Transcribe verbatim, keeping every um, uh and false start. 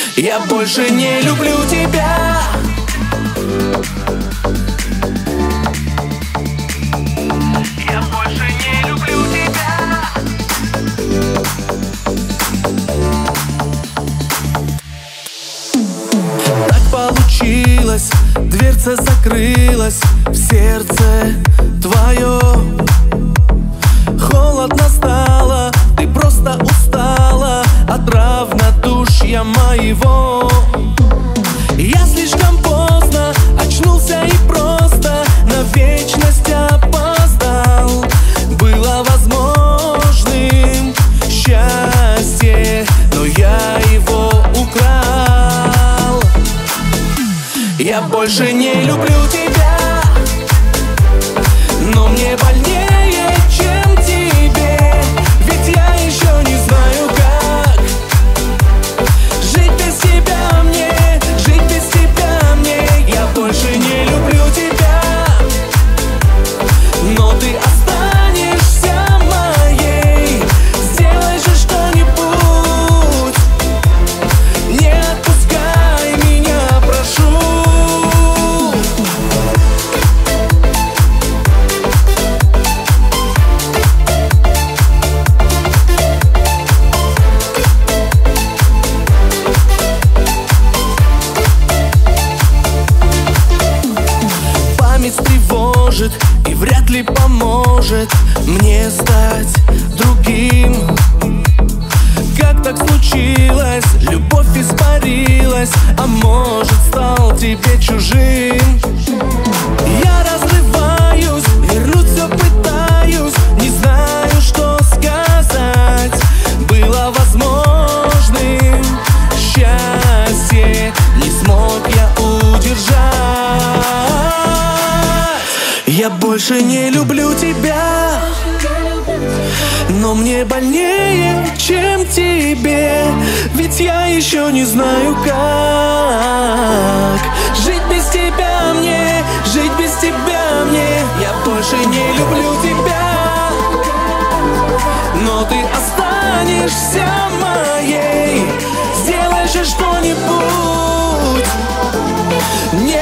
Я больше не люблю тебя. Я больше не люблю тебя. Так получилось, дверца закрылась в сердце твое. Холодно стало, ты просто устала от равнодушия моего. Я слишком поздно очнулся и просто на вечность опоздал. Было возможным счастье, но я его украл. Я больше не люблю тебя, но мне больнее, чем тебе. Ведь я еще не знаю, как жить без тебя мне, жить без тебя мне. Я больше не люблю тебя, но ты останешься моей. Сделай же что-нибудь, не отпускай меня, прошу. Память тревожит и вряд ли поможет мне стать другим. Как так случилось? Любовь испарилась, а может, стал тебе чужим. Я разрываюсь, вернуть все пытаюсь, не знаю, что сказать. Было возможным счастье, не смог я удержать. Я больше не люблю тебя, но мне больнее, чем тебе. Ведь я еще не знаю, как жить без тебя мне, жить без тебя мне. Я больше не люблю тебя, но ты останешься моей. Сделай же что-нибудь, не